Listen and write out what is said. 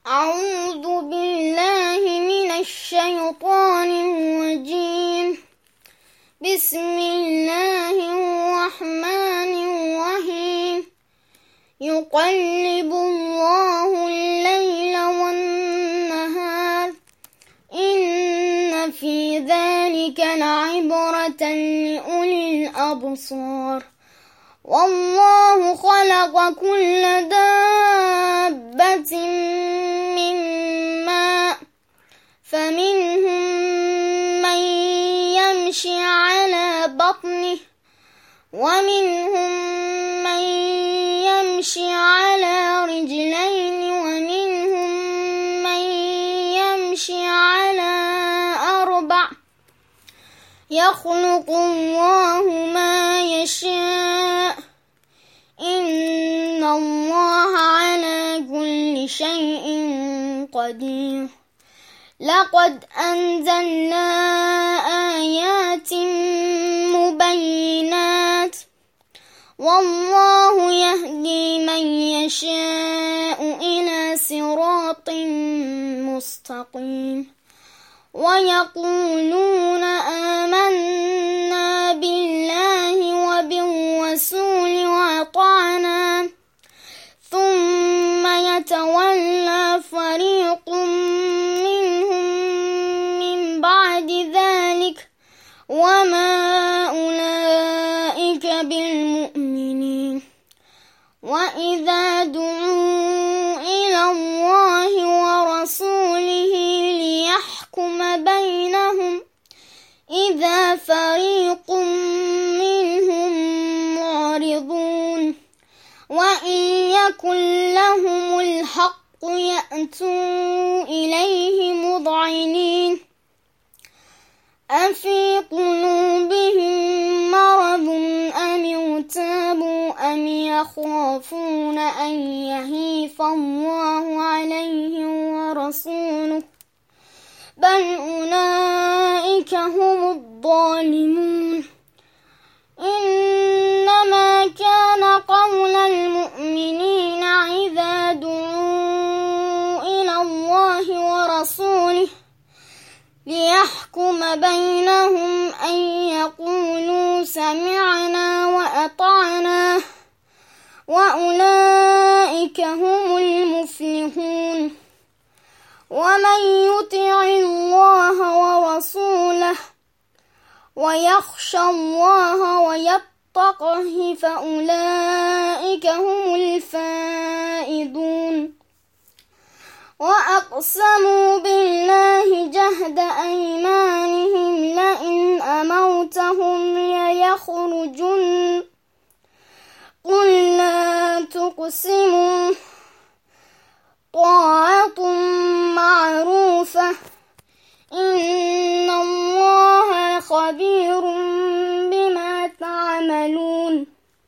أعوذ بالله من الشيطان الرجيم. بسم الله الرحمن الرحيم. يقلب الله الليل والنهار إن في ذلك لعبرة لأولي الأبصار. والله خلق كل دابة من ماء فمنهم من يمشي على بطنه ومنهم من يمشي على رجلين ومنهم من يمشي على أربع. يخلق الله ما يشاء إن الله على كل شيء قدير. لقد أنزلنا آيات مبينات والله يهدي من يشاء إلى صراط مستقيم. ويقولون آمنا بالله وبالرسول وأطعنا ثم يتولى فريق منهم من بعد ذلك وما أولئك بالمؤمنين. وإذا دعوا إلى الله ورسوله ليحكم بينهم إذا فريق منهم معرضون وإن يكن لهم الحق يأتوا إليه مذعنين. أفي قلوبهم مرض أم ارتابوا أم يخافون أن يهيف الله عليهم ورسوله بل أولئك هم الظالمون. إنما كان قول المؤمنين إذا دعوا إلى الله ورسوله ليحكم بينهم أن يقولوا سمعنا وأطعنا وأولئك هم المفلحون. ومن يطع الله ورسوله ويخشى الله ويتقه فأولئك هم الفائزون. وأقسموا بالله جهد أيمانهم لئن أمرتهم ليخرجن قل لا تقسموا طاعة معروفة إن الله خبير بما تعملون.